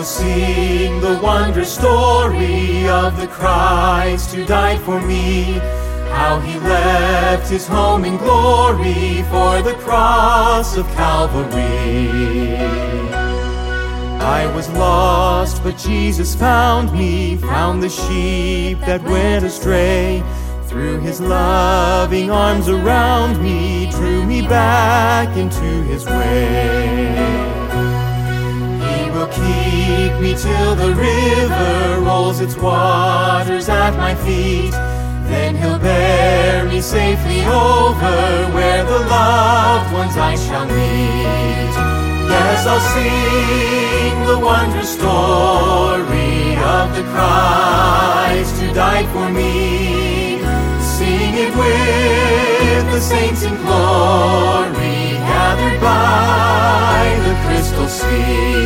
sing the wondrous story of the Christ who died for me, how he left his home in glory for the cross of Calvary. I was lost, but Jesus found me, found the sheep that went astray. Threw his loving arms around me, drew me back into his way. He will keep me till the river rolls its waters at my feet. Then he'll bear me safely over where the loved ones I shall meet. Yes, I'll sing the wondrous story of the Christ who died for me. Sing it with the saints in glory, gathered by the crystal sea.